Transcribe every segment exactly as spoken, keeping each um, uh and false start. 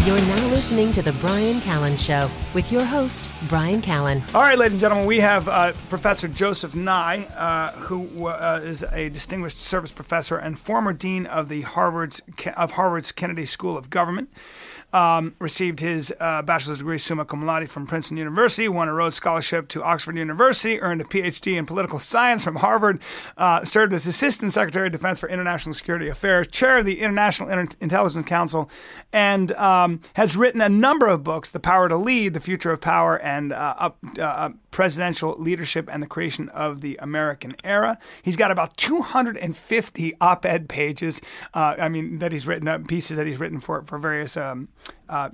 You're now listening to The Bryan Callen Show with your host, Bryan Callen. All right, ladies and gentlemen, we have uh, Professor Joseph Nye, uh, who uh, is a distinguished service professor and former dean of the Harvard's of Harvard's Kennedy School of Government. Um, received his uh, bachelor's degree summa cum laude from Princeton University, won a Rhodes Scholarship to Oxford University, earned a P H D in political science from Harvard, uh, served as Assistant Secretary of Defense for International Security Affairs, chair of the International Inter- Intelligence Council, and um, has written a number of books, The Power to Lead, The Future of Power, and uh, up, uh, Presidential Leadership and the Creation of the American Era. He's got about two hundred fifty op-ed pages, uh, I mean, that he's written, uh, pieces that he's written for, for various um, uh,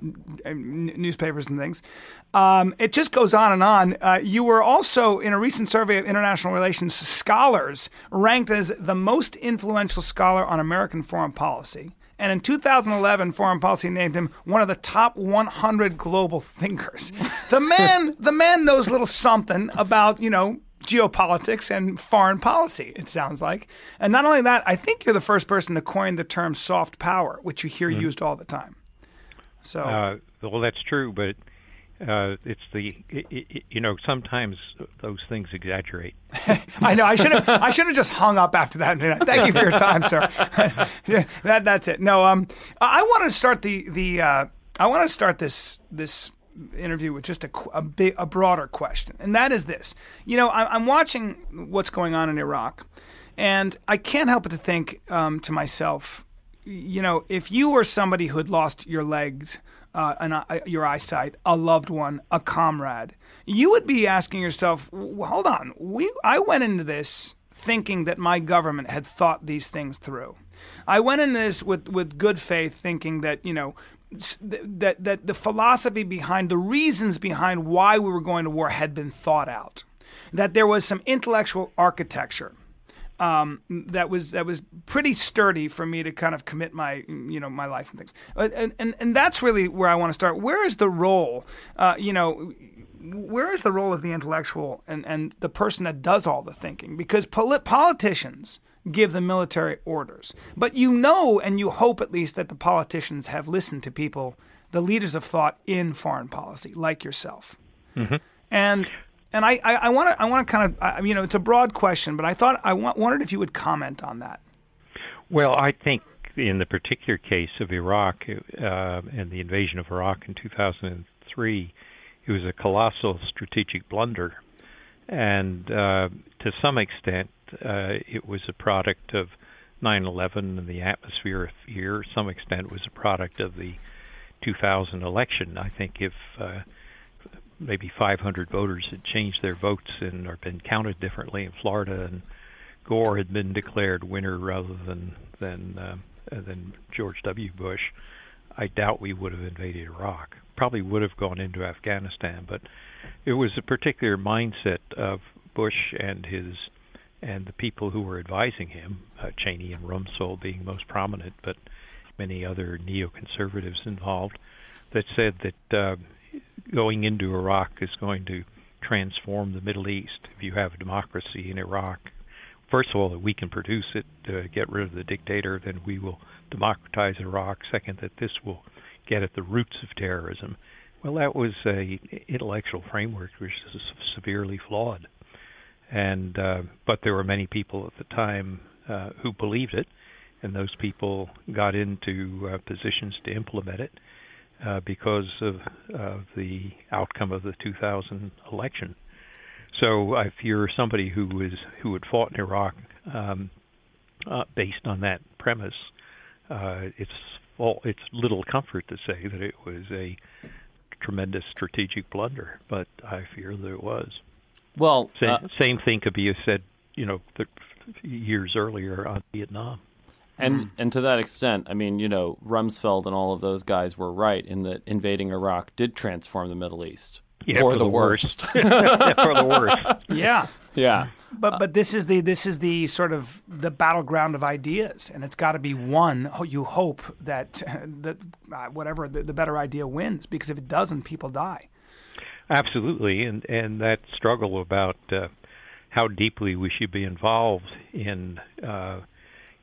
n- newspapers and things. Um, it just goes on and on. Uh, you were also, in a recent survey of international relations scholars, ranked as the most influential scholar on American foreign policy. And in two thousand eleven, Foreign Policy named him one of the top one hundred global thinkers. The man, the man knows a little something about, you know, geopolitics and foreign policy, it sounds like. And not only that, I think you're the first person to coin the term soft power, which you hear mm. used all the time. So, uh, well, that's true, but uh, it's the it, it, you know sometimes those things exaggerate. I know. I should have. I should have just hung up after that. Thank you for your time, sir. yeah, that that's it. No, um, I want to start the the. Uh, I want to start this this interview with just a a, big, a broader question, and that is this. You know, I, I'm watching what's going on in Iraq, and I can't help but to think um, to myself, you know, if you were somebody who had lost your legs, uh, an, uh, your eyesight, a loved one, a comrade, you would be asking yourself, hold on, we I went into this thinking that my government had thought these things through. I went into this with, with good faith thinking that, you know, that, that the philosophy behind, the reasons behind why we were going to war had been thought out, that there was some intellectual architecture Um, that was that was pretty sturdy for me to kind of commit my you know my life and things, and and, and that's really where I want to start. Where is the role, uh, you know, where is the role of the intellectual and, and the person that does all the thinking? Because polit- politicians give the military orders, but you know and you hope at least that the politicians have listened to people, the leaders of thought in foreign policy, like yourself, mm-hmm. and. And I, I want to, I want to kind of, I, you know, it's a broad question, but I thought I wa- wondered if you would comment on that. Well, I think in the particular case of Iraq uh, and the invasion of Iraq in two thousand three, it was a colossal strategic blunder, and uh, to some extent, uh, it was a product of nine eleven and the atmosphere of fear. To some extent, it was a product of the two thousand election. I think if uh, maybe five hundred voters had changed their votes and or been counted differently in Florida, and Gore had been declared winner rather than than uh, than George W. Bush, I doubt we would have invaded Iraq. Probably would have gone into Afghanistan, but it was a particular mindset of Bush and his and the people who were advising him, uh, Cheney and Rumsfeld being most prominent, but many other neoconservatives involved, that said that uh, going into Iraq is going to transform the Middle East. If you have a democracy in Iraq, first of all, that we can produce it, to get rid of the dictator, then we will democratize Iraq. Second, that this will get at the roots of terrorism. Well, that was a intellectual framework which is severely flawed. And uh, but there were many people at the time uh, who believed it, and those people got into uh, positions to implement it. Uh, because of uh, the outcome of the two thousand election. So if you're somebody who was who had fought in Iraq um, uh, based on that premise, uh, it's all, it's little comfort to say that it was a tremendous strategic blunder, but I fear that it was. Well, same, uh, same thing could be said, you know, th- years earlier on Vietnam. And Mm. and to that extent, I mean, you know, Rumsfeld and all of those guys were right in that invading Iraq did transform the Middle East yeah, for, for the, the worst. worst. For the worst. Yeah, yeah. But but this is the this is the sort of the battleground of ideas, and it's got to be one. You hope that that uh, whatever the, the better idea wins, because if it doesn't, people die. Absolutely, and and that struggle about uh, how deeply we should be involved in. Uh,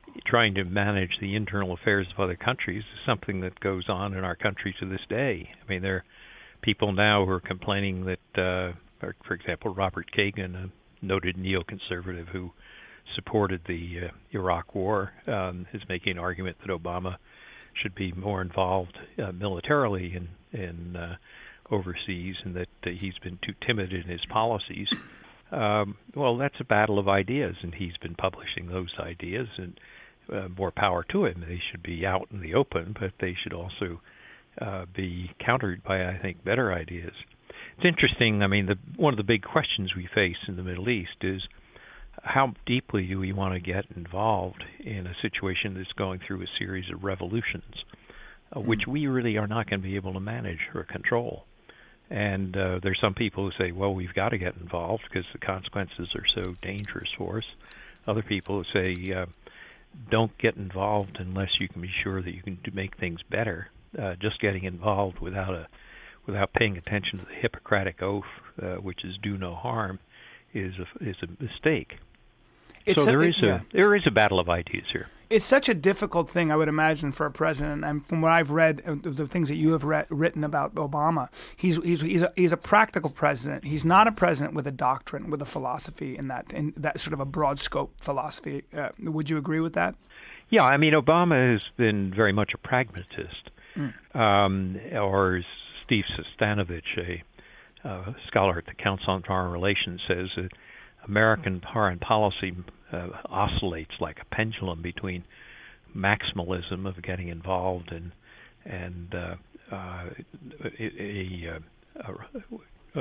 trying to manage the internal affairs of other countries is something that goes on in our country to this day. I mean, there are people now who are complaining that, uh, for, for example, Robert Kagan, a noted neoconservative who supported the uh, Iraq War, um, is making an argument that Obama should be more involved uh, militarily in, in uh, overseas, and that uh, he's been too timid in his policies. Um, well, that's a battle of ideas, and he's been publishing those ideas, and uh, more power to him. They should be out in the open, but they should also uh, be countered by, I think, better ideas. It's interesting. I mean, the, one of the big questions we face in the Middle East is how deeply do we want to get involved in a situation that's going through a series of revolutions, uh, which we really are not going to be able to manage or control. And uh, there's some people who say, well, we've got to get involved because the consequences are so dangerous for us. Other people who say, uh, don't get involved unless you can be sure that you can do, make things better. Uh, just getting involved without a without paying attention to the Hippocratic Oath, uh, which is do no harm, is a, is a mistake. It's so a, there it, is yeah. a there is a battle of ideas here. It's such a difficult thing, I would imagine, for a president. And from what I've read, of the things that you have read, written about Obama, he's he's he's a, he's a practical president. He's not a president with a doctrine, with a philosophy, in that in that sort of a broad scope philosophy. Uh, would you agree with that? Yeah, I mean, Obama has been very much a pragmatist, mm. um, or as Steve Sestanovich, a uh, scholar at the Council on Foreign Relations, says that American foreign policy uh, oscillates like a pendulum between maximalism of getting involved and and uh, uh, a, a, a,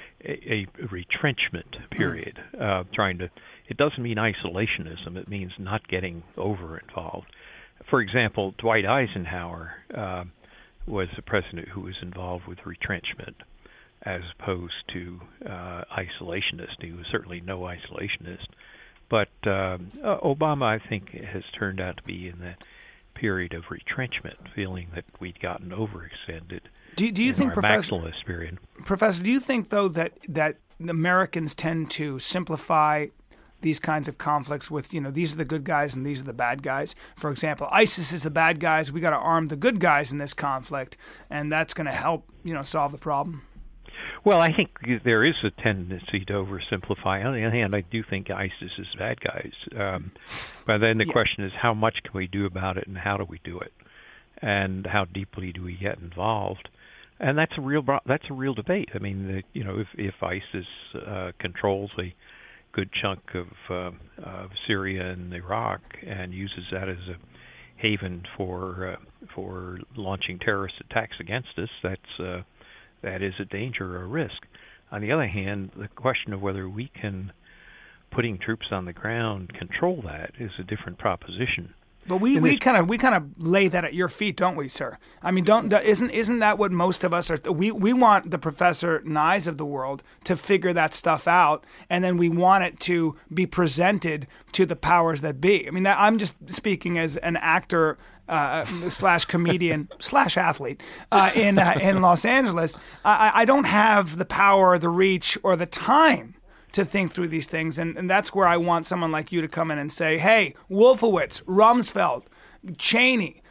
a, a retrenchment period. Uh, trying to, it doesn't mean isolationism; it means not getting over involved. For example, Dwight Eisenhower uh, was the president who was involved with retrenchment, as opposed to uh, isolationist. He was certainly no isolationist. But um, uh, Obama, I think, has turned out to be in that period of retrenchment, feeling that we'd gotten overextended do, do you in think, our Professor, maximalist period. Professor, do you think, though, that, that Americans tend to simplify these kinds of conflicts with, you know, these are the good guys and these are the bad guys? For example, ISIS is the bad guys. We got to arm the good guys in this conflict, and that's going to help, you know, solve the problem. Well, I think there is a tendency to oversimplify. On the other hand, I do think ISIS is bad guys. Um, but then the yeah. question is, how much can we do about it, and how do we do it, and how deeply do we get involved? And that's a real that's a real debate. I mean, the, you know, if if ISIS uh, controls a good chunk of, uh, of Syria and Iraq and uses that as a haven for uh, for launching terrorist attacks against us, that's uh, that is a danger or a risk. On the other hand, the question of whether we can, putting troops on the ground, control that is a different proposition. But we, we kind of we kind of lay that at your feet, don't we, sir? I mean, don't isn't isn't that what most of us are? We we want the Professor Nyes of the world to figure that stuff out, and then we want it to be presented to the powers that be. I mean, that, I'm just speaking as an actor uh, slash comedian slash athlete uh, in uh, in Los Angeles. I, I don't have the power, the reach, or the time to think through these things, and, and that's where I want someone like you to come in and say, hey, Wolfowitz, Rumsfeld, Cheney,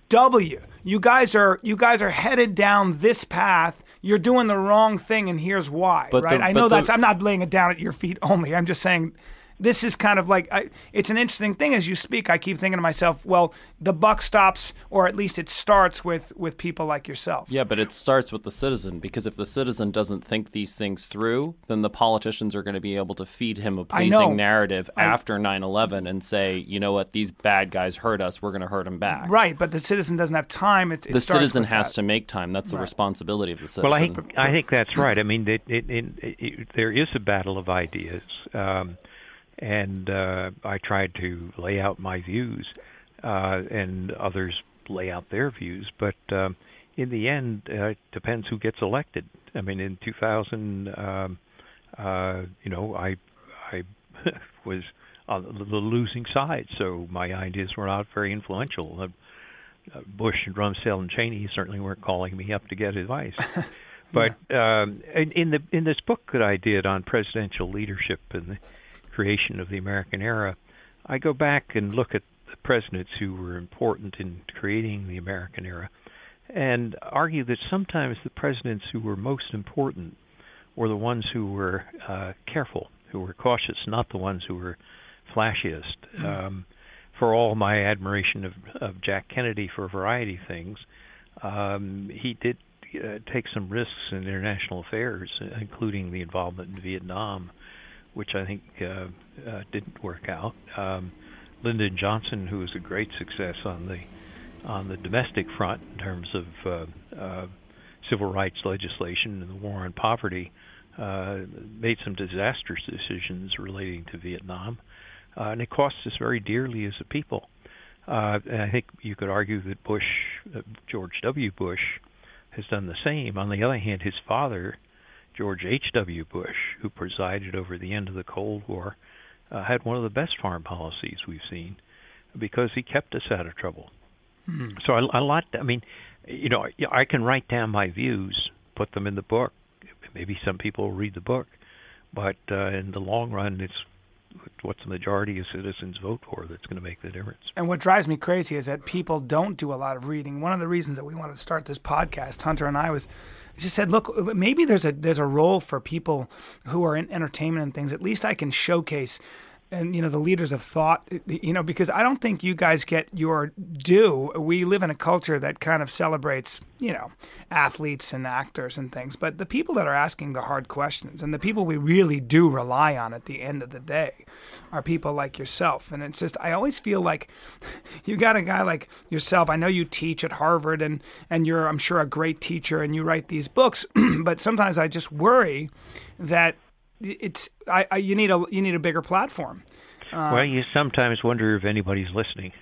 W, you guys are you guys are headed down this path. You're doing the wrong thing, and here's why. But right? The, I know that's. The, I'm not laying it down at your feet only. I'm just saying, this is kind of like I, it's an interesting thing as you speak. I keep thinking to myself, well, the buck stops, or at least it starts with with people like yourself. Yeah, but it starts with the citizen, because if the citizen doesn't think these things through, then the politicians are going to be able to feed him a pleasing narrative I, after nine eleven and say, you know what, these bad guys hurt us, we're going to hurt them back. Right, but the citizen doesn't have time. It, it the citizen has that. to make time. That's the right. responsibility of the citizen. Well, I think I think that's right. I mean, it, it, it, it, there is a battle of ideas. Um, And uh, I tried to lay out my views, uh, and others lay out their views. But um, in the end, uh, it depends who gets elected. I mean, in two thousand, um, uh, you know, I I was on the losing side, so my ideas were not very influential. Uh, Bush and Rumsfeld and Cheney certainly weren't calling me up to get advice. But um, in, in the in this book that I did on presidential leadership and the creation of the American era, I go back and look at the presidents who were important in creating the American era, and argue that sometimes the presidents who were most important were the ones who were uh, careful, who were cautious, not the ones who were flashiest. Mm-hmm. Um, for all my admiration of, of Jack Kennedy for a variety of things, um, he did uh, take some risks in international affairs, including the involvement in Vietnam, which I think uh, uh, didn't work out. Um, Lyndon Johnson, who was a great success on the on the domestic front in terms of uh, uh, civil rights legislation and the war on poverty, uh, made some disastrous decisions relating to Vietnam, uh, and it cost us very dearly as a people. Uh, and I think you could argue that Bush, uh, George W. Bush, has done the same. On the other hand, his father, George H W. Bush, who presided over the end of the Cold War, uh, had one of the best foreign policies we've seen because he kept us out of trouble. Mm-hmm. So I, I like. I mean, you know, I can write down my views, put them in the book. Maybe some people will read the book, but uh, in the long run, it's what the majority of citizens vote for that's going to make the difference. And what drives me crazy is that people don't do a lot of reading. One of the reasons that we wanted to start this podcast, Hunter and I, was just said, look, maybe there's a there's a role for people who are in entertainment and things. At least I can showcase, and you know, the leaders of thought, you know, because I don't think you guys get your due. We live in a culture that kind of celebrates, you know, athletes and actors and things, but the people that are asking the hard questions and the people we really do rely on at the end of the day are people like yourself. And it's just, I always feel like you got a guy like yourself. I know you teach at Harvard and, and you're, I'm sure, a great teacher and you write these books, but sometimes I just worry that it's I, I you need a you need a bigger platform. Uh, well, you sometimes wonder if anybody's listening.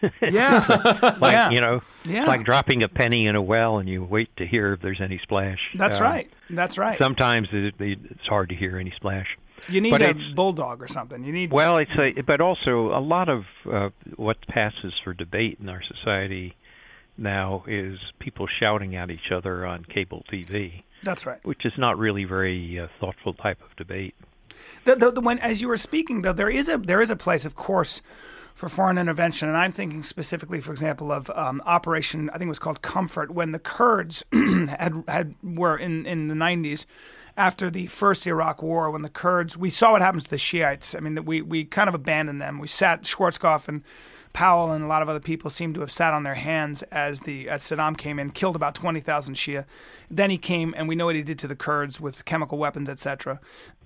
Yeah, like yeah. you know, yeah. it's like dropping a penny in a well, and you wait to hear if there's any splash. That's uh, right. That's right. Sometimes it, it, it's hard to hear any splash. You need but a bulldog or something. You need. Well, it's a, but also a lot of uh, what passes for debate in our society now is people shouting at each other on cable T V. That's right. Which is not really very uh, thoughtful type of debate. The, the, the, when, as you were speaking, though, there is a there is a place, of course, for foreign intervention, and I'm thinking specifically, for example, of um, Operation, I think it was called Comfort, when the Kurds had had were in, in the nineties, after the first Iraq War, when the Kurds, we saw what happens to the Shiites. I mean, we we kind of abandoned them. We sat, Schwarzkopf and Powell and a lot of other people seem to have sat on their hands as the as Saddam came in, killed about twenty thousand Shia. Then he came, and we know what he did to the Kurds with chemical weapons, et cetera.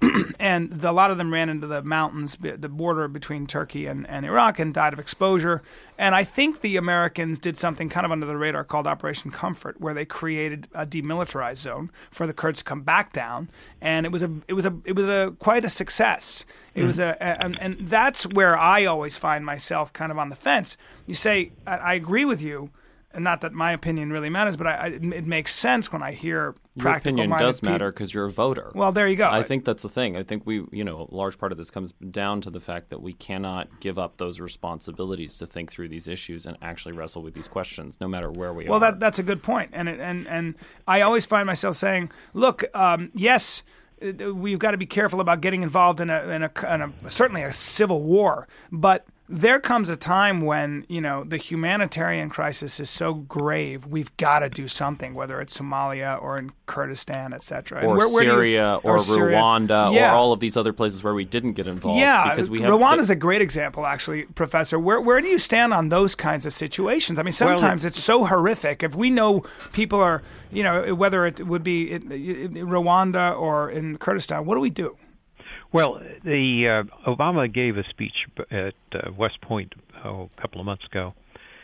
And the, a lot of them ran into the mountains, the border between Turkey and, and Iraq, and died of exposure. And I think the Americans did something kind of under the radar called Operation Comfort, where they created a demilitarized zone for the Kurds to come back down, and it was a it was a it was a quite a success. It mm. was a, a and, and that's where I always find myself kind of on the fence. You say, I, I agree with you. And not that my opinion really matters, but I, I, it makes sense when I hear practical Your opinion does people. matter because you're a voter. Well, there you go. I think that's the thing. I think we, you know, a large part of this comes down to the fact that we cannot give up those responsibilities to think through these issues and actually wrestle with these questions, no matter where we well, are. Well, that, that's a good point. And, it, and, and I always find myself saying, look, um, yes, we've got to be careful about getting involved in a, in a, in a certainly a civil war, but there comes a time when, you know, the humanitarian crisis is so grave, we've got to do something, whether it's Somalia or in Kurdistan, et cetera. Or where, where Syria, you, or, or Syria. Rwanda, yeah. or all of these other places where we didn't get involved. Yeah, because we have Rwanda is the- a great example, actually, Professor. Where where do you stand on those kinds of situations? I mean, sometimes well, it's so horrific. If we know people are, you know, whether it would be in, in Rwanda or in Kurdistan, what do we do? Well, the uh, Obama gave a speech at uh, West Point oh, a couple of months ago,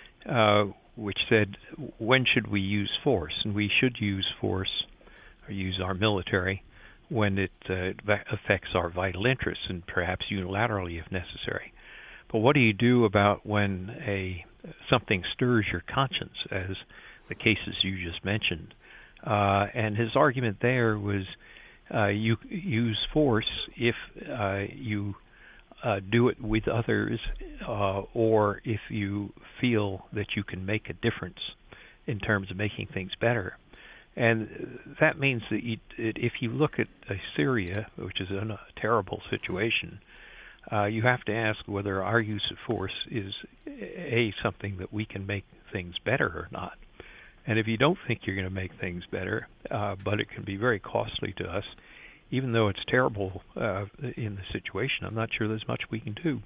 uh, which said, when should we use force? And we should use force, or use our military, when it uh, affects our vital interests, and perhaps unilaterally if necessary. But what do you do about when a something stirs your conscience, as the cases you just mentioned? Uh, and his argument there was, Uh, you use force if uh, you uh, do it with others, uh, or if you feel that you can make a difference in terms of making things better. And that means that you, if you look at uh, Syria, which is in a terrible situation, uh, you have to ask whether our use of force is, A, something that we can make things better or not. And if you don't think you're going to make things better, uh, but it can be very costly to us, even though it's terrible uh, in the situation, I'm not sure there's much we can do.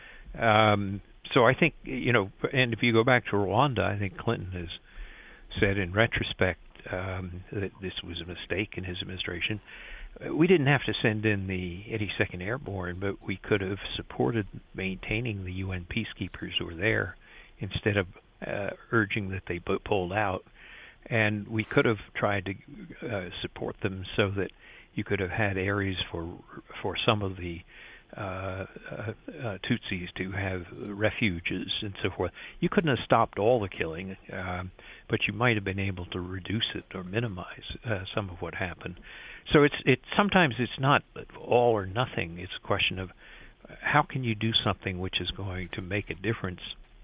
Um, so I think, you know, and if you go back to Rwanda, I think Clinton has said in retrospect um, that this was a mistake in his administration. We didn't have to send in the eighty-second Airborne, but we could have supported maintaining the U N peacekeepers who were there instead of uh, urging that they b- pulled out. And we could have tried to uh, support them so that you could have had areas for for some of the uh, uh, uh, Tutsis to have refuges and so forth. You couldn't have stopped all the killing, um, but you might have been able to reduce it or minimize uh, some of what happened. So it's it sometimes it's not all or nothing. It's a question of how can you do something which is going to make a difference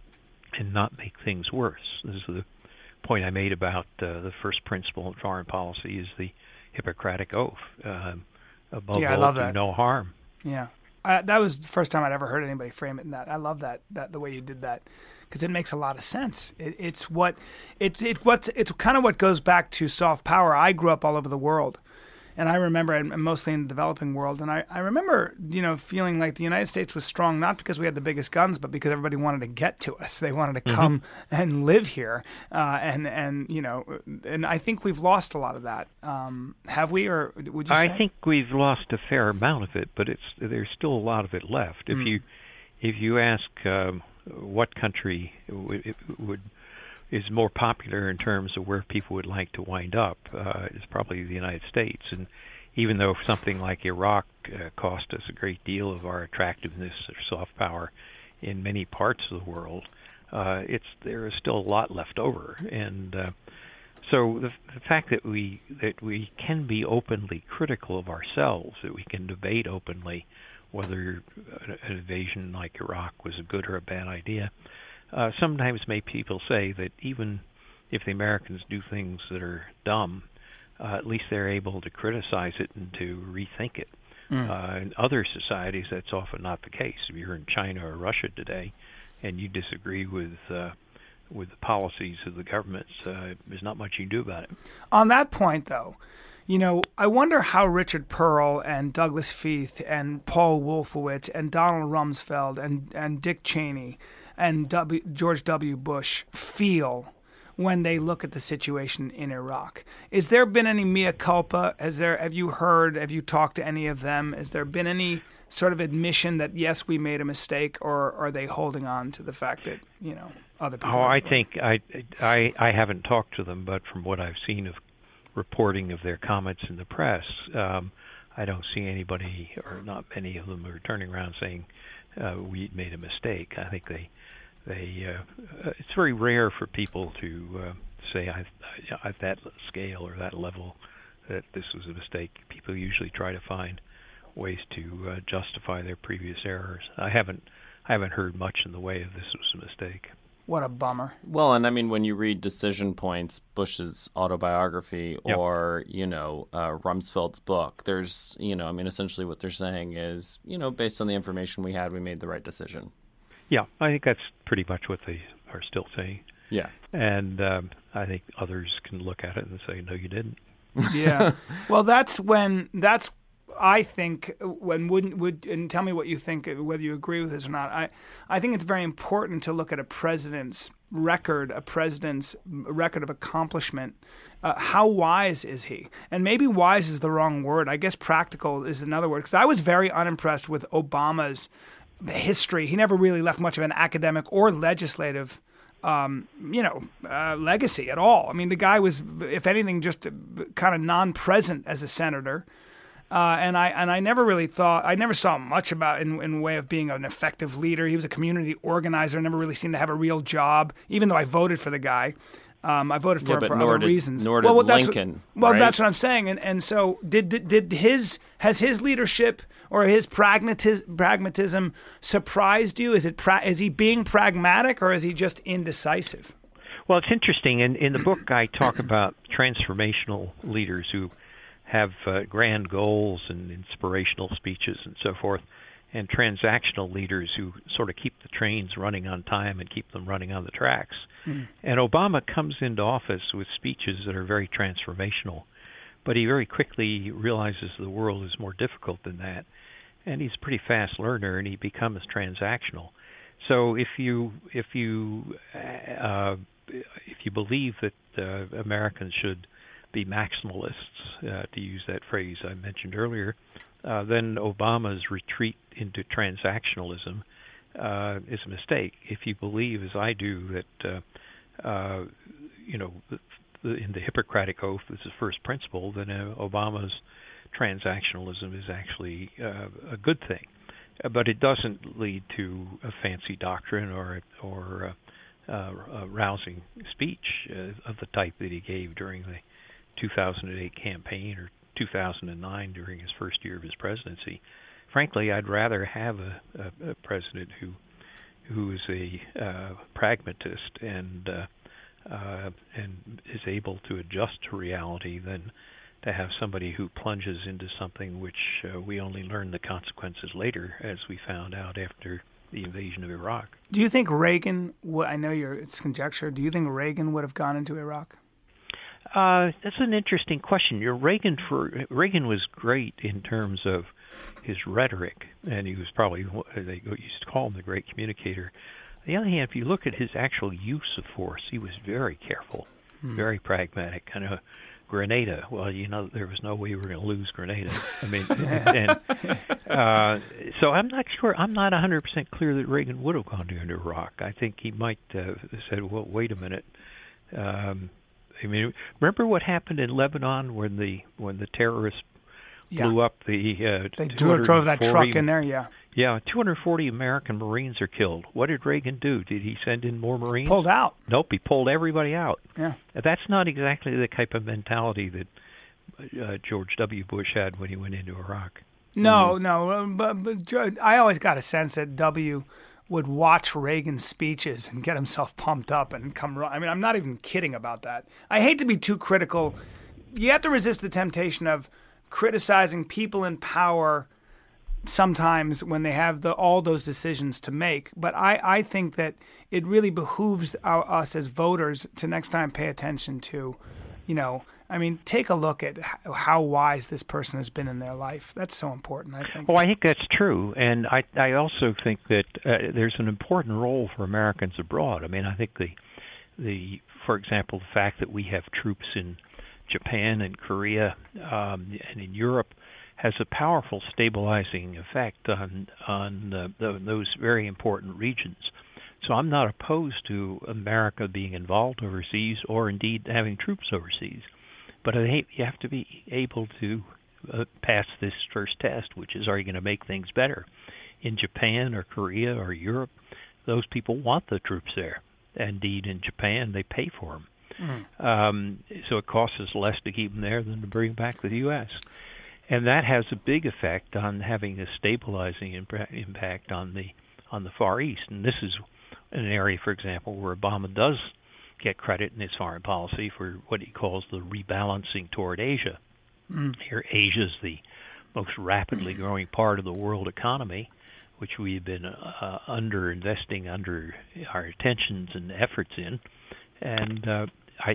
and not make things worse. This is the point I made about uh, the first principle in foreign policy is the Hippocratic Oath. Um, above yeah, I all, love do that. no harm. Yeah, uh, that was the first time I'd ever heard anybody frame it in that. I love that that the way you did that because it makes a lot of sense. It, it's what it it what's it's kind of what goes back to soft power. I grew up all over the world. And I remember, and mostly in the developing world, and I, I remember, you know, feeling like the United States was strong, not because we had the biggest guns, but because everybody wanted to get to us. They wanted to mm-hmm. come and live here. Uh, and, and, you know, and I think we've lost a lot of that. Um, have we, or would you say? I think we've lost a fair amount of it, but it's there's still a lot of it left. If mm. you if you ask um, what country would, would is more popular in terms of where people would like to wind up, uh, is probably the United States. And even though something like Iraq uh, cost us a great deal of our attractiveness or soft power in many parts of the world, uh, it's there is still a lot left over. And uh, so the, the fact that we that we can be openly critical of ourselves, that we can debate openly whether an invasion like Iraq was a good or a bad idea, Uh, sometimes make people say that even if the Americans do things that are dumb, uh, at least they're able to criticize it and to rethink it. Mm. Uh, in other societies, that's often not the case. If you're in China or Russia today and you disagree with uh, with the policies of the governments, uh, there's not much you can do about it. On that point, though, you know, I wonder how Richard Pearl and Douglas Feith and Paul Wolfowitz and Donald Rumsfeld and, and Dick Cheney and w, George W. Bush feel when they look at the situation in Iraq. Has there been any mea culpa? Has there? Have you heard? Have you talked to any of them? Has there been any sort of admission that yes, we made a mistake, or are they holding on to the fact that you know other people? Oh, I think I, I I haven't talked to them, but from what I've seen of reporting of their comments in the press, um, I don't see anybody, or not many of them, are turning around saying uh, we made a mistake. I think they. They, uh, it's very rare for people to uh, say I, I, at that scale or that level that this was a mistake. People usually try to find ways to uh, justify their previous errors. I haven't, I haven't heard much in the way of this was a mistake. What a bummer. Well, and I mean, when you read Decision Points, Bush's autobiography, yep. or, you know, uh, Rumsfeld's book, there's, you know, I mean, essentially what they're saying is, you know, based on the information we had, we made the right decision. Yeah, I think that's pretty much what they are still saying. Yeah. And um, I think others can look at it and say, no, you didn't. Yeah. Well, that's when, that's, I think, when wouldn't, would, and tell me what you think, whether you agree with this or not. I, I think it's very important to look at a president's record, a president's record of accomplishment. Uh, how wise is he? And maybe wise is the wrong word. I guess practical is another word. Because I was very unimpressed with Obama's history. He never really left much of an academic or legislative, um, you know, uh, legacy at all. I mean, the guy was, if anything, just kind of non-present as a senator. Uh, and I and I never really thought, I never saw much about in in way of being an effective leader. He was a community organizer, never really seemed to have a real job, even though I voted for the guy. Um, I voted for yeah, him for nor other did, reasons. Nor did well, well, Lincoln. That's what, well, right? that's what I'm saying. And and so did, did did his has his leadership or his pragmatism pragmatism surprised you? Is it pra- is he being pragmatic or is he just indecisive? Well, it's interesting. In in the book, I talk about transformational leaders who have uh, grand goals and inspirational speeches and so forth. and transactional leaders who sort of keep the trains running on time and keep them running on the tracks. Mm. And Obama comes into office with speeches that are very transformational, but he very quickly realizes the world is more difficult than that. And he's a pretty fast learner, and he becomes transactional. So if you if you uh, if you believe that uh, Americans should be maximalists, uh, to use that phrase I mentioned earlier, uh, then Obama's retreat into transactionalism uh, is a mistake. If you believe, as I do, that uh, uh, you know, the, the, in the Hippocratic Oath is the first principle, then uh, Obama's transactionalism is actually uh, a good thing. Uh, but it doesn't lead to a fancy doctrine or or uh, uh, a rousing speech uh, of the type that he gave during the two thousand eight campaign or two thousand nine during his first year of his presidency. Frankly, I'd rather have a, a, a president who who is a uh, pragmatist and uh, uh, and is able to adjust to reality than to have somebody who plunges into something which uh, we only learn the consequences later, as we found out after the invasion of Iraq. Do you think Reagan, I know you're, it's conjecture, do you think Reagan would have gone into Iraq? Uh, that's an interesting question. Your Reagan for Reagan was great in terms of his rhetoric, and he was probably, they used to call him the great communicator. On the other hand, if you look at his actual use of force, he was very careful, hmm. very pragmatic, kind of Grenada. Well, you know, there was no way we were going to lose Grenada. I mean, and uh, so I'm not sure. I'm not one hundred percent clear that Reagan would have gone into Iraq. I think he might have said, "Well, wait a minute." Um, I mean, remember what happened in Lebanon when the when the terrorists blew yeah. up the uh, they drove that truck in there. Yeah. Yeah, two hundred forty American Marines are killed. What did Reagan do? Did he send in more Marines? Pulled out. Nope, he pulled everybody out. Yeah. That's not exactly the type of mentality that uh, George W. Bush had when he went into Iraq. No, mm-hmm. no, but, but I always got a sense that W. would watch Reagan's speeches and get himself pumped up and come. I mean, I'm not even kidding about that. I hate to be too critical. You have to resist the temptation of criticizing people in power sometimes when they have the, all those decisions to make. But I, I think that it really behooves our, us as voters to next time pay attention to, you know, I mean, take a look at how wise this person has been in their life. That's so important, I think. Well, I think that's true. And I, I also think that uh, there's an important role for Americans abroad. I mean, I think the, the for example, the fact that we have troops in Japan and Korea um, and in Europe has a powerful stabilizing effect on on uh, the, those very important regions. So I'm not opposed to America being involved overseas or indeed having troops overseas. But I think you have to be able to uh, pass this first test, which is, are you going to make things better? In Japan or Korea or Europe, those people want the troops there. Indeed, in Japan, they pay for them. Mm. Um, so it costs us less to keep them there than to bring them back to the U S And that has a big effect on having a stabilizing imp- impact on the on the Far East. And this is an area, for example, where Obama does get credit in his foreign policy for what he calls the rebalancing toward Asia. Mm. Here, Asia's the most rapidly growing part of the world economy, which we've been uh, under-investing under our attentions and efforts in. And uh, I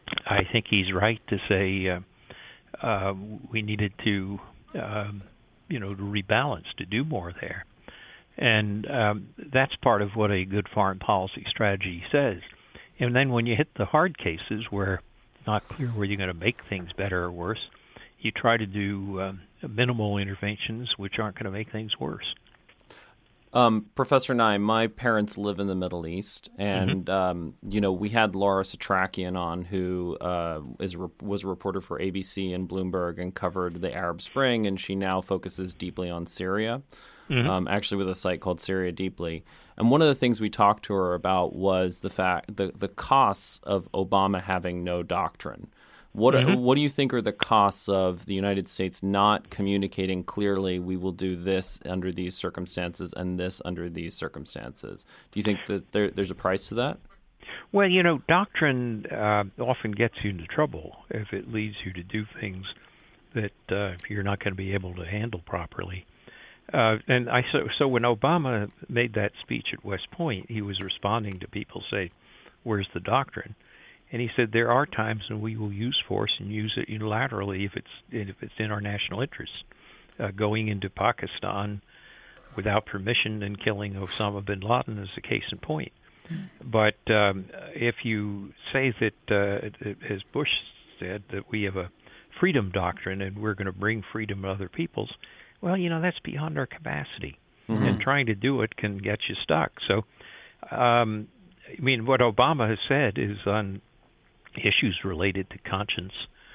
I think he's right to say uh, uh, we needed to, um, you know, to rebalance, to do more there. And um, that's part of what a good foreign policy strategy says. And then when you hit the hard cases where it's not clear whether you're going to make things better or worse, you try to do um, minimal interventions which aren't going to make things worse. Um, Professor Nye, my parents live in the Middle East, and mm-hmm. um, you know, we had Laura Satrakian on, who uh, is a, was a reporter for A B C and Bloomberg and covered the Arab Spring, and she now focuses deeply on Syria, mm-hmm. um, actually with a site called Syria Deeply. And one of the things we talked to her about was the fact the the costs of Obama having no doctrine. What mm-hmm. are, what do you think are the costs of the United States not communicating clearly, we will do this under these circumstances and this under these circumstances? Do you think that there, there's a price to that? Well, you know, doctrine uh, often gets you into trouble if it leads you to do things that uh, you're not going to be able to handle properly. Uh, and I so so when Obama made that speech at West Point, he was responding to people say, "Where's the doctrine?" And he said there are times when we will use force and use it unilaterally if it's if it's in our national interests. Uh, going into Pakistan without permission and killing Osama bin Laden is a case in point. Mm-hmm. But um, if you say that, uh, as Bush said, that we have a freedom doctrine and we're going to bring freedom to other peoples, well, you know, that's beyond our capacity. Mm-hmm. And trying to do it can get you stuck. So, um, I mean, what Obama has said is on issues related to conscience,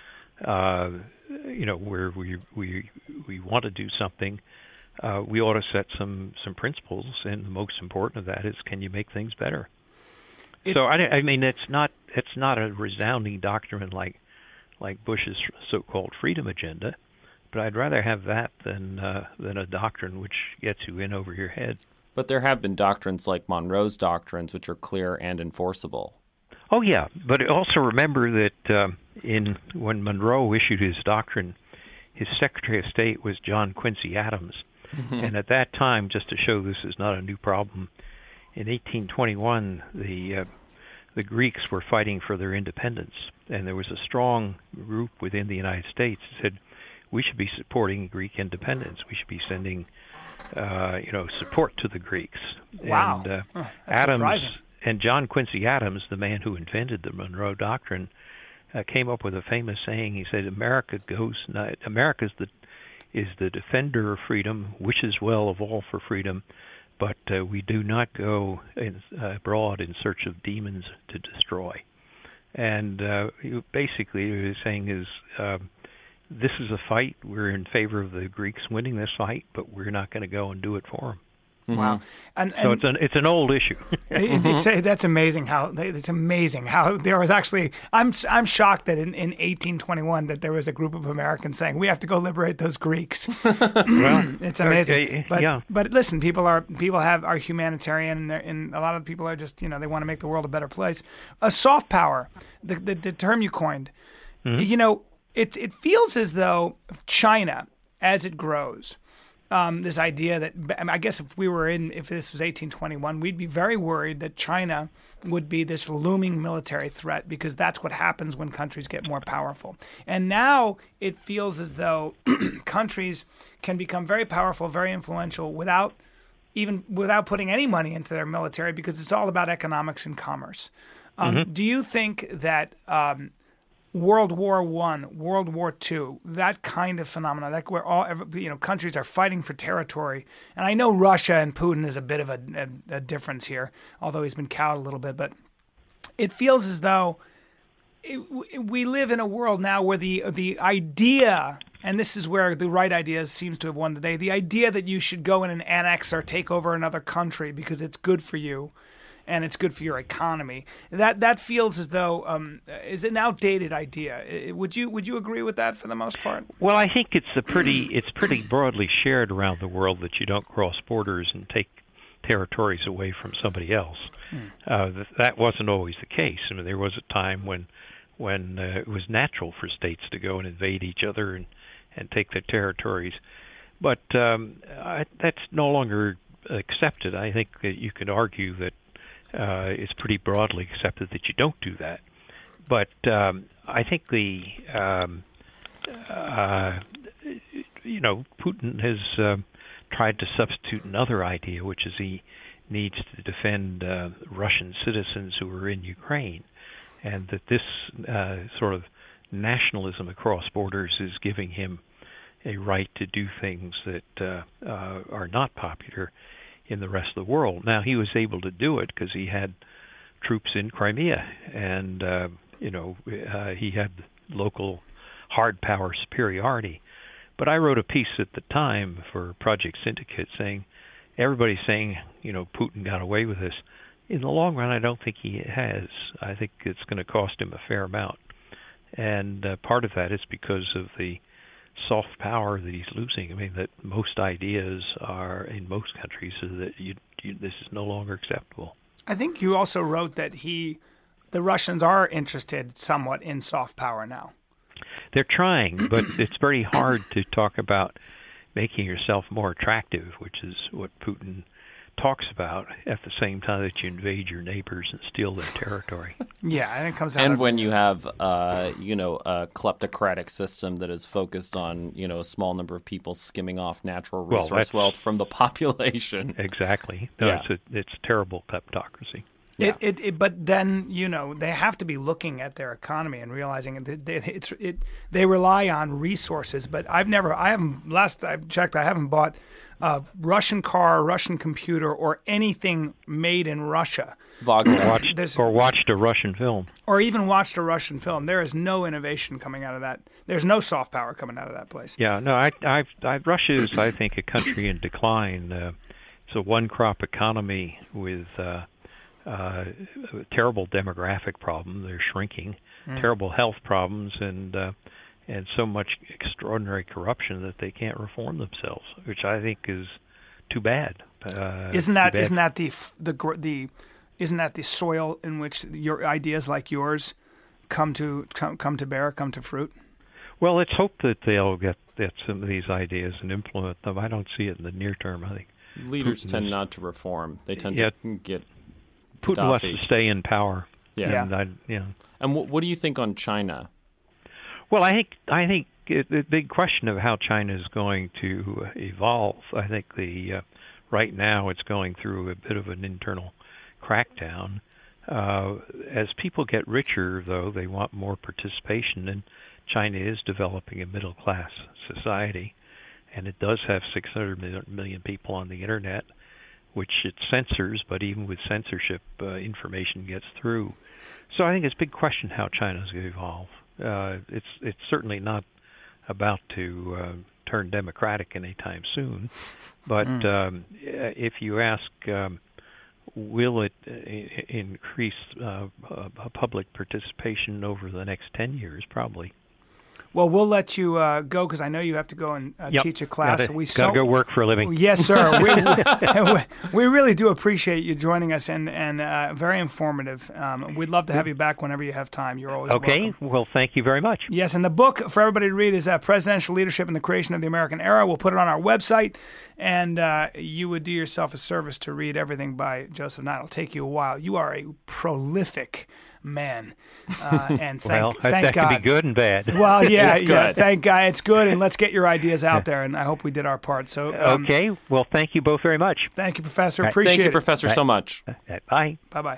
uh, you know, where we we we want to do something, uh, we ought to set some, some principles, and the most important of that is, can you make things better? It, so, I, I mean, it's not it's not a resounding doctrine like like Bush's so-called freedom agenda, but I'd rather have that than uh, than a doctrine which gets you in over your head. But there have been doctrines like Monroe's doctrines, which are clear and enforceable. Oh yeah, but also remember that um, in when Monroe issued his doctrine, his Secretary of State was John Quincy Adams, mm-hmm. and at that time, just to show this is not a new problem, in eighteen twenty-one the uh, the Greeks were fighting for their independence, and there was a strong group within the United States that said we should be supporting Greek independence. We should be sending, uh, you know, support to the Greeks. Wow, and, uh, oh, that's Adams. surprising. And John Quincy Adams, the man who invented the Monroe Doctrine, uh, came up with a famous saying. He said, "America goes not, America's the is the defender of freedom, wishes well of all for freedom, but uh, we do not go in, uh, abroad in search of demons to destroy." And uh, basically, what he was saying is, uh, this is a fight. We're in favor of the Greeks winning this fight, but we're not going to go and do it for them. Mm-hmm. Wow! And, and so it's an it's an old issue. it, it's, that's amazing how it's amazing how there was actually. I'm I'm shocked that in, in eighteen twenty-one that there was a group of Americans saying we have to go liberate those Greeks. Well, it's amazing. Okay, but yeah. but listen, people are people have are humanitarian, and, and a lot of people are just you know they want to make the world a better place. A soft power, the the, the term you coined, mm-hmm. you know, it it feels as though China, as it grows. Um, this idea that I guess if we were in, if this was eighteen twenty-one, we'd be very worried that China would be this looming military threat because that's what happens when countries get more powerful. And now it feels as though countries can become very powerful, very influential without even without putting any money into their military because it's all about economics and commerce. Um, mm-hmm. Do you think that um, World War One, World War Two, that kind of phenomenon, like where all you know countries are fighting for territory, and I know Russia and Putin is a bit of a, a, a difference here, although he's been cowed a little bit, but it feels as though it, we live in a world now where the the idea, and this is where the right idea seems to have won today, the idea that you should go in and annex or take over another country because it's good for you. And it's good for your economy. That that feels as though um, is an outdated idea. Would you would you agree with that for the most part? Well, I think it's a pretty it's pretty broadly shared around the world that you don't cross borders and take territories away from somebody else. Hmm. Uh, th- that wasn't always the case. I mean, there was a time when when uh, it was natural for states to go and invade each other and, and take their territories, but um, I, that's no longer accepted. I think that you could argue that. Uh, it's pretty broadly accepted that you don't do that. But um, I think the, um, uh, you know, Putin has uh, tried to substitute another idea, which is he needs to defend uh, Russian citizens who are in Ukraine, and that this uh, sort of nationalism across borders is giving him a right to do things that uh, uh, are not popular in the rest of the world. Now, he was able to do it because he had troops in Crimea, and, uh, you know, uh, he had local hard power superiority. But I wrote a piece at the time for Project Syndicate saying, everybody's saying, you know, Putin got away with this. In the long run, I don't think he has. I think it's going to cost him a fair amount. And uh, part of that is because of the soft power that he's losing. I mean, that most ideas are in most countries so that you, you, this is no longer acceptable. I think you also wrote that he, the Russians are interested somewhat in soft power now. They're trying, but it's very hard to talk about making yourself more attractive, which is what Putin talks about, at the same time that you invade your neighbors and steal their territory. Yeah, and it comes out And of, when you have, uh, you know, a kleptocratic system that is focused on, you know, a small number of people skimming off natural Well, resource that's- wealth from the population. Exactly. No, Yeah. it's a it's terrible kleptocracy. It, it, it, but then, you know, they have to be looking at their economy and realizing that they, it's it. They rely on resources, but I've never, I haven't. Last I've checked, I haven't bought a Russian car, Russian computer, or anything made in Russia, Wagner. Watched, There's- or watched a Russian film. or even watched a Russian film. There is no innovation coming out of that. There's no soft power coming out of that place. Yeah, no, I, I've, I, Russia is, I think, a country in decline. Uh, it's a one-crop economy with uh, uh, a terrible demographic problem. They're shrinking, Mm. terrible health problems, and uh, and so much extraordinary corruption that they can't reform themselves, which I think is too bad. Uh, Isn't that too bad. isn't that the f- the gr- the isn't that the soil in which your ideas like yours come to come, come to bear, come to fruit? Well, let's hope that they'll get, get some of these ideas and implement them. I don't see it in the near term. I think Leaders Putin tend is- not to reform. They tend Yeah. to get Putin Gaddafi. wants to stay in power. Yeah. And I, you know. And what, what do you think on China? Well, I think I think it, the big question of how China is going to evolve. I think the uh, right now it's going through a bit of an internal crackdown. Uh, as people get richer, though, they want more participation, and China is developing a middle class society, and it does have six hundred million people on the internet, which it censors, but even with censorship, uh, information gets through. So I think it's a big question how China is going to evolve. Uh, it's it's certainly not about to uh, turn democratic anytime soon, but Mm. um, if you ask, um, will it uh, increase uh, uh, public participation over the next ten years? Probably. Well, we'll let you uh, go because I know you have to go and uh, Yep. teach a class. Gotta, we gotta so- go work for a living. Yes, sir. We, we, we really do appreciate you joining us, and and uh, very informative. Um, we'd love to have you back whenever you have time. You're always Okay. welcome. Well, thank you very much. Yes, and the book for everybody to read is uh, Presidential Leadership in the Creation of the American Era. We'll put it on our website, and uh, you would do yourself a service to read everything by Joseph Nye. It'll take you a while. You are a prolific man, uh, and thank, well, thank that God. can be good and bad. Well, yeah, It's yeah. good. Thank God, it's good, and let's get your ideas out there. And I hope we did our part. So, um, Okay. Well, thank you both very much. thank you, Professor. Right. Appreciate Thank you, it. Professor, so much. Uh, Bye. Bye bye.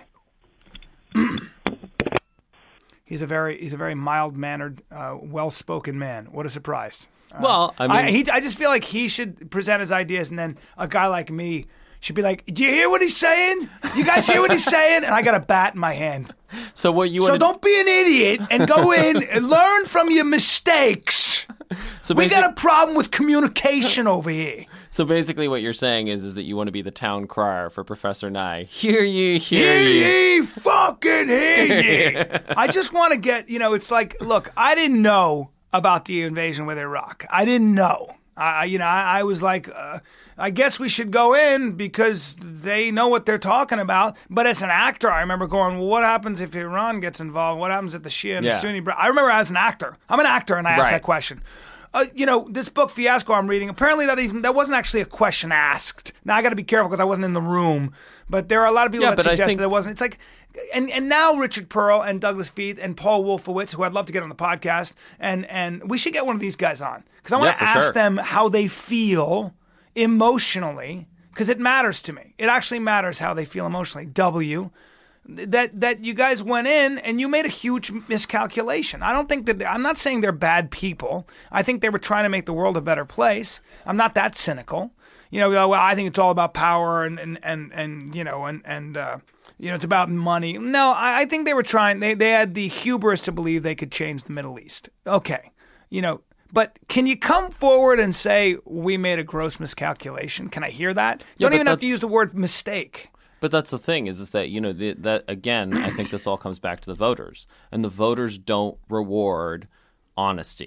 He's a very he's a very mild mannered, uh, well spoken man. What a surprise! Uh, Well, I mean, I, he, I just feel like he should present his ideas, and then a guy like me should be like, "Do you hear what he's saying? You guys hear what he's saying?" And I got a bat in my hand. so what you So want don't be an idiot and go in and learn from your mistakes. so We basic- got a problem with communication over here. So basically, what you're saying is, is that you want to be the town crier for Professor Nye. Hear ye, hear, Hear ye. ye, fucking hear ye. I just want to get, you know, it's like, look, I didn't know about the invasion with Iraq. I didn't know. I, you know, I, I was like, uh, I guess we should go in because they know what they're talking about. But as an actor, I remember going, well, what happens if Iran gets involved? What happens if the Shia and Yeah. the Sunni? bro-" I remember as an actor. I'm an actor, and I asked Right. that question. Uh, you know, this book Fiasco I'm reading, apparently that even that wasn't actually a question asked. Now I got to be careful because I wasn't in the room, but there are a lot of people Yeah, that but I suggest think- that it wasn't. It's like, and and now Richard Pearl and Douglas Feith and Paul Wolfowitz, who I'd love to get on the podcast, and and we should get one of these guys on because I want Yeah, to for ask sure. them how they feel emotionally because it matters to me. It actually matters how they feel emotionally. W. That that you guys went in and you made a huge miscalculation. I don't think that they, I'm not saying they're bad people. I think they were trying to make the world a better place. I'm not that cynical. You know, well, I think it's all about power and and and, and you know and and uh, you know it's about money. No, I, I think they were trying. They they had the hubris to believe they could change the Middle East. Okay, you know. But can you come forward and say we made a gross miscalculation? Can I hear that? Yeah, Don't but even have to that's- use the word mistake. But that's the thing is, is that, you know, the, that again, I think this all comes back to the voters. And the voters don't reward honesty.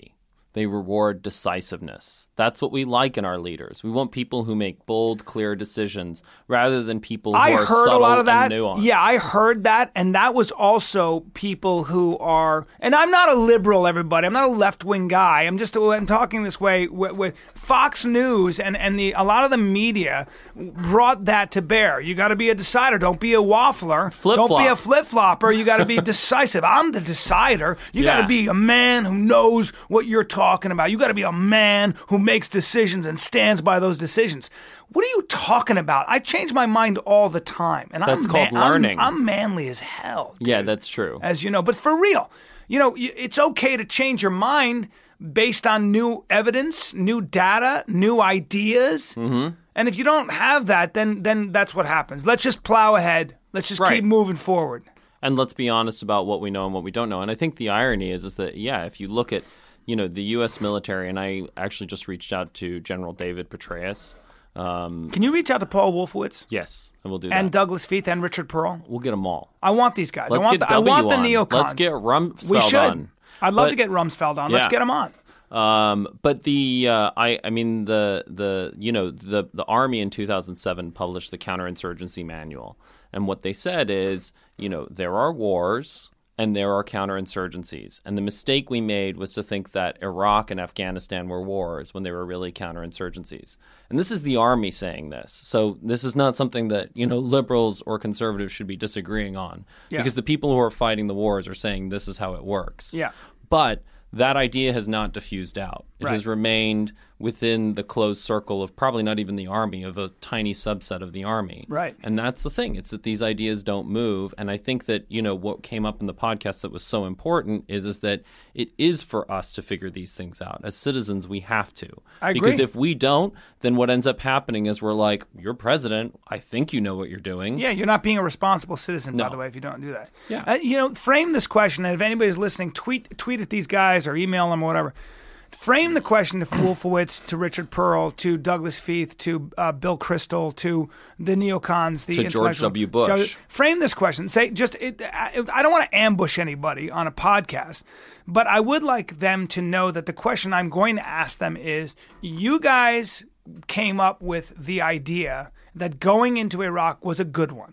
They reward decisiveness. That's what we like in our leaders. We want people who make bold, clear decisions rather than people who I are heard subtle a lot of that. and nuanced. Yeah, I heard that. And that was also people who are, and I'm not a liberal, everybody. I'm not a left-wing guy. I'm just, I'm talking this way with, with Fox News and, and the a lot of the media brought that to bear. You got to be a decider. Don't be a waffler. Flip-flop. Don't be a flip-flopper. You got to be decisive. I'm the decider. You Yeah. got to be a man who knows what you're talking about. You got to be a man who makes decisions and stands by those decisions. What are you talking about? I change my mind all the time, and That's I'm called man- learning. I'm, I'm manly as hell. Dude, Yeah, that's true. as you know. But for real, you know, y- it's okay to change your mind based on new evidence, new data, new ideas. Mm-hmm. And if you don't have that, then then that's what happens. Let's just plow ahead. Let's just Right. keep moving forward. And let's be honest about what we know and what we don't know. And I think the irony is, is that, yeah, if you look at, you know, the U S military, and I actually just reached out to General David Petraeus. Um, Can you reach out to Paul Wolfowitz yes, and we'll do that. and Douglas Feith and Richard Pearl? We'll get them all. I want these guys. Let's I want get the, I W want the on. neocons. Let's get Rumsfeld We should. on. I'd love But- to get Rumsfeld on. Let's Yeah. get him on. Um, but the uh, I I mean the the you know the the Army in two thousand seven published the counterinsurgency manual, and what they said is, you know, there are wars and there are counterinsurgencies, and the mistake we made was to think that Iraq and Afghanistan were wars when they were really counterinsurgencies. And this is the Army saying this, so this is not something that, you know, liberals or conservatives should be disagreeing on, Yeah. because the people who are fighting the wars are saying this is how it works. Yeah. But that idea has not diffused out. It Right. has remained within the closed circle of probably not even the Army, of a tiny subset of the Army. Right. And that's the thing. It's that these ideas don't move. And I think that, you know, what came up in the podcast that was so important is, is that it is for us to figure these things out. As citizens, we have to. I agree. Because if we don't, then what ends up happening is we're like, you're president. I think you know what you're doing. Yeah, you're not being a responsible citizen, by No. the way, if you don't do that. Yeah. Uh, you know, frame this question, and if anybody's listening, tweet tweet at these guys or email them or whatever. Frame the question to Wolfowitz, to Richard Pearl, to Douglas Feith, to uh, Bill Kristol, to the neocons, the To George intellectual- W. Bush. Frame this question. Say, just, it, I, I don't want to ambush anybody on a podcast, but I would like them to know that the question I'm going to ask them is, you guys came up with the idea that going into Iraq was a good one.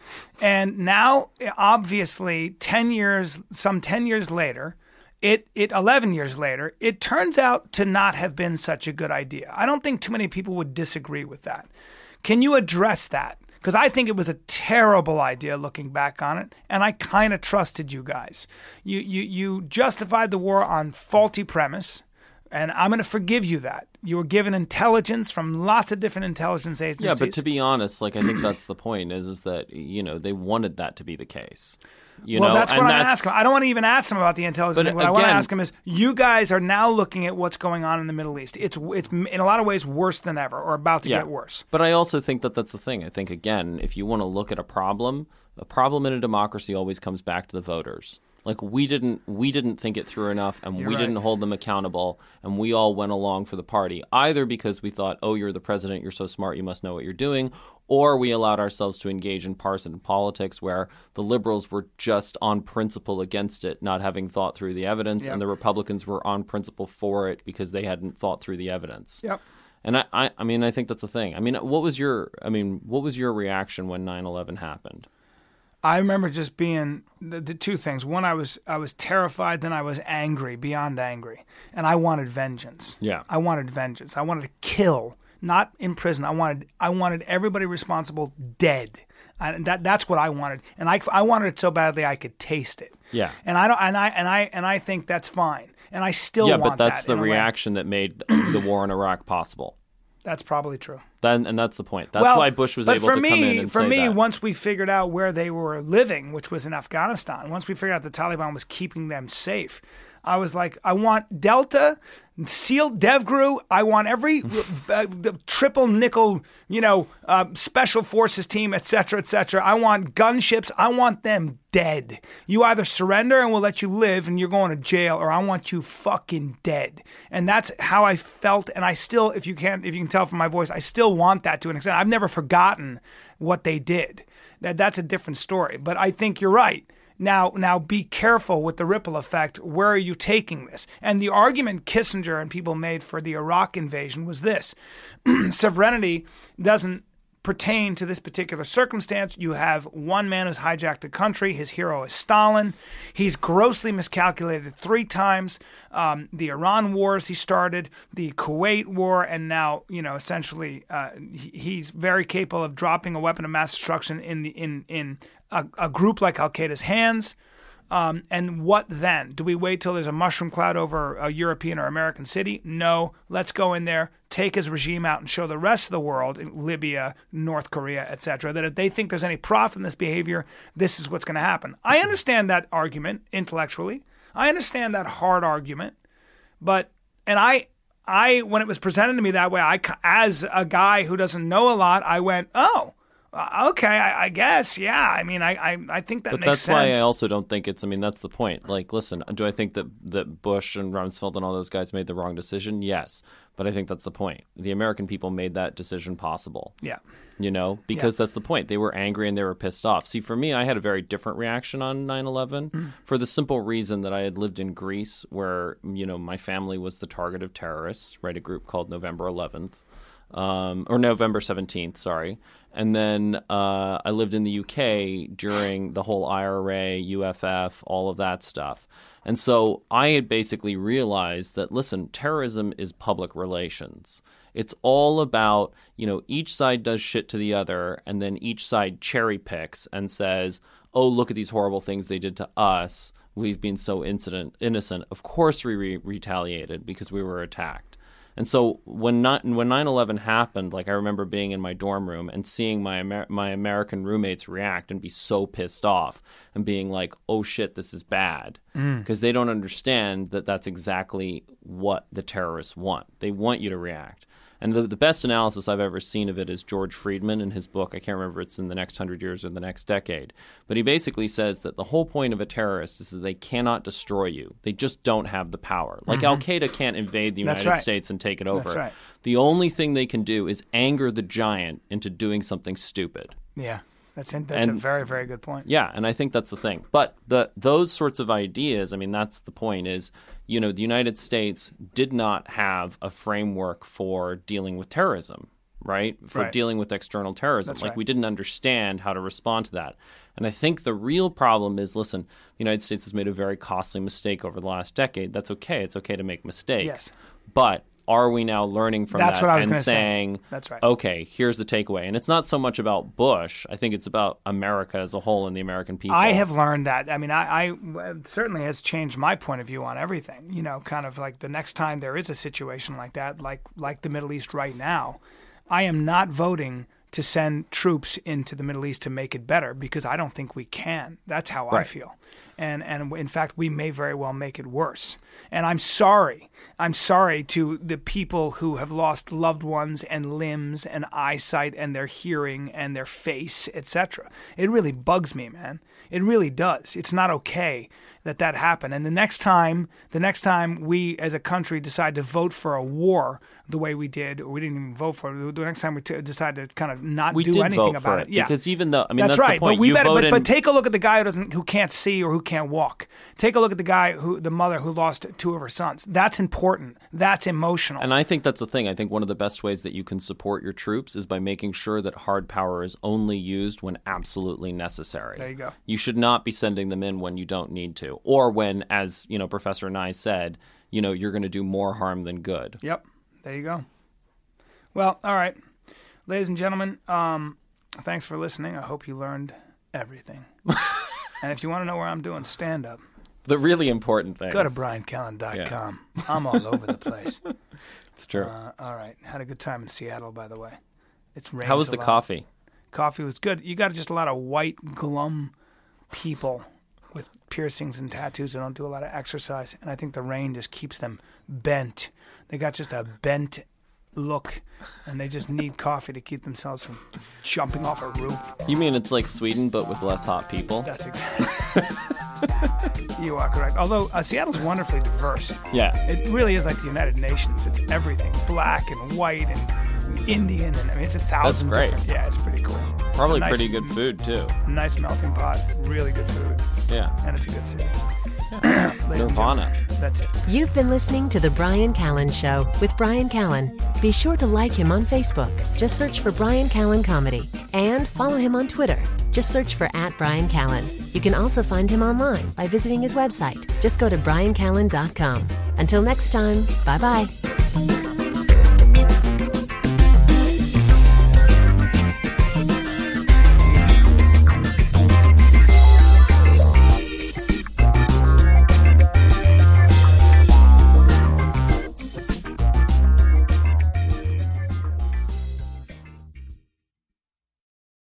And now, obviously, ten years, some ten years later, it, it eleven years later, it turns out to not have been such a good idea. I don't think too many people would disagree with that. Can you address that? Because I think it was a terrible idea looking back on it, and I kind of trusted you guys. You, you, you justified the war on faulty premise, and I'm going to forgive you that. You were given intelligence from lots of different intelligence agencies. Yeah, but to be honest, like I think that's the point is, is that, you know, they wanted that to be the case. You well, know, that's what and I'm that's, asking. I don't want to even ask him about the intelligence. But What I want to again- ask him is, you guys are now looking at what's going on in the Middle East. It's it's in a lot of ways worse than ever, or about to Yeah. get worse. But I also think that that's the thing. I think, again, if you want to look at a problem, a problem in a democracy always comes back to the voters. Like we didn't we didn't think it through enough, and You're we right. didn't hold them accountable, and we all went along for the party, either because we thought, oh, you're the president, you're so smart, you must know what you're doing, or we allowed ourselves to engage in partisan politics where the liberals were just on principle against it, not having thought through the evidence, Yep. and the Republicans were on principle for it because they hadn't thought through the evidence. Yep. And I, I, I mean, I think that's the thing. I mean, what was your, I mean, what was your reaction when nine eleven happened? I remember just being the, the two things. One, I was I was terrified. Then I was angry, beyond angry, and I wanted vengeance. Yeah. I wanted vengeance. I wanted to kill, not in prison. I wanted I wanted everybody responsible dead. And that that's what I wanted, and I, I wanted it so badly I could taste it. Yeah. And I don't and I and I and I think that's fine. And I still Yeah, want but that's that the in a way. reaction that made the war in Iraq possible. That's probably true. Then, and that's the point. That's well, why Bush was but able for to me, come in and for say me, that. once we figured out where they were living, which was in Afghanistan, once we figured out the Taliban was keeping them safe, I was like, I want Delta, SEAL, DevGru. I want every uh, triple nickel, you know, uh, special forces team, et cetera, et cetera. I want gunships. I want them dead. You either surrender and we'll let you live and you're going to jail, or I want you fucking dead. And that's how I felt. And I still, if you can, if you can tell from my voice, I still want that to an extent. I've never forgotten what they did. That that's a different story. But I think you're right. Now, now be careful with the ripple effect. Where are you taking this? And the argument Kissinger and people made for the Iraq invasion was this. Sovereignty doesn't pertain to this particular circumstance. You have one man who's hijacked a country. His hero is Stalin. He's grossly miscalculated three times. Um, the Iran wars he started, the Kuwait war, and now, you know, essentially uh, he, he's very capable of dropping a weapon of mass destruction in the in in a, a group like Al-Qaeda's hands. Um, and what then? Do we wait till there's a mushroom cloud over a European or American city? No. Let's go in there, take his regime out, and show the rest of the world, Libya, North Korea, et cetera, that if they think there's any profit in this behavior, this is what's going to happen. I understand that argument intellectually. I understand that hard argument. But, and I, I when it was presented to me that way, I, as a guy who doesn't know a lot, I went, oh, Uh, okay, I, I guess, yeah. I mean, I, I, I think that but makes sense. But sense. that's why I also don't think it's, I mean, that's the point. Like, listen, do I think that, that Bush and Rumsfeld and all those guys made the wrong decision? Yes. But I think that's the point. The American people made that decision possible. Yeah. You know, because yeah. that's the point. They were angry and they were pissed off. See, for me, I had a very different reaction on nine eleven mm. for the simple reason that I had lived in Greece where, you know, my family was the target of terrorists, right? A group called November eleventh. Um, or November seventeenth, sorry. And then uh, I lived in the U K during the whole I R A, U F F, all of that stuff. And so I had basically realized that, listen, terrorism is public relations. It's all about, you know, each side does shit to the other, and then each side cherry picks and says, oh, look at these horrible things they did to us. We've been so incident, innocent. Of course we re- retaliated because we were attacked. And so when not, when nine eleven happened, like I remember being in my dorm room and seeing my Amer- my American roommates react and be so pissed off and being like, oh shit, this is bad. Because mm. they don't understand that that's exactly what the terrorists want. They want you to react. And the, the best analysis I've ever seen of it is George Friedman in his book. I can't remember if it's in the next hundred years or the next decade. But he basically says that the whole point of a terrorist is that they cannot destroy you. They just don't have the power. Like mm-hmm. Al-Qaeda can't invade the United right. States and take it over. That's right. The only thing they can do is anger the giant into doing something stupid. Yeah. That's in, that's and, a very, very good point. Yeah, and I think that's the thing. But the those sorts of ideas, I mean, that's the point is, you know, the United States did not have a framework for dealing with terrorism, right? For right. dealing with external terrorism. That's like right. we didn't understand how to respond to that. And I think the real problem is, listen, the United States has made a very costly mistake over the last decade. That's okay. It's okay to make mistakes. Yes. But are we now learning from That's that what I was and gonna saying, say. That's right. okay, here's the takeaway? And it's not so much about Bush. I think it's about America as a whole and the American people. I have learned that. I mean, I, I it certainly has changed my point of view on everything. You know, kind of like the next time there is a situation like that, like like the Middle East right now, I am not voting to send troops into the Middle East to make it better because I don't think we can. That's how right. I feel. And and in fact, we may very well make it worse. And I'm sorry. I'm sorry to the people who have lost loved ones and limbs and eyesight and their hearing and their face, et cetera. It really bugs me, man. It really does. It's not okay that that happened. And the next time, the next time we as a country decide to vote for a war the way we did, or we didn't even vote for it, the next time we t- decide to kind of not we do did anything vote about for it, it. yeah, because even though I mean that's, that's right. the point. But we you better. But, in... but take a look at the guy who doesn't, who can't see or who can't walk. Take a look at the guy who, the mother who lost two of her sons. That's important. That's emotional. And I think that's the thing. I think one of the best ways that you can support your troops is by making sure that hard power is only used when absolutely necessary. There you go. You should not be sending them in when you don't need to, or when, as you know, Professor Nye said, you know, you're going to do more harm than good. Yep. There you go. Well, all right, ladies and gentlemen, um, thanks for listening. I hope you learned everything. And if you want to know where I'm doing stand-up, the really important thing, go to brian callen dot com. Yeah. I'm all over the place. It's true. Uh, all right. Had a good time in Seattle, by the way. It's rained How was a the lot. coffee? Coffee was good. You got just a lot of white, glum people with piercings and tattoos who don't do a lot of exercise, and I think the rain just keeps them bent. They got just a bent look, and they just need coffee to keep themselves from jumping off a roof. You mean it's like Sweden, but with less hot people? That's exactly. You are correct. Although uh, Seattle's wonderfully diverse. Yeah. It really is like the United Nations. It's everything, black and white and Indian, and I mean, it's a thousand. That's great. different- Yeah, it's pretty cool. It's Probably a nice- pretty good food too. Nice melting pot, really good food, Yeah. and it's a good city. Ladies and Nirvana. gentlemen, That's it. You've been listening to The Brian Callen Show with Brian Callen. Be sure to like him on Facebook. Just search for Brian Callen Comedy. And follow him on Twitter. Just search for at Brian Callen. You can also find him online by visiting his website. Just go to brian callen dot com. Until next time, bye-bye.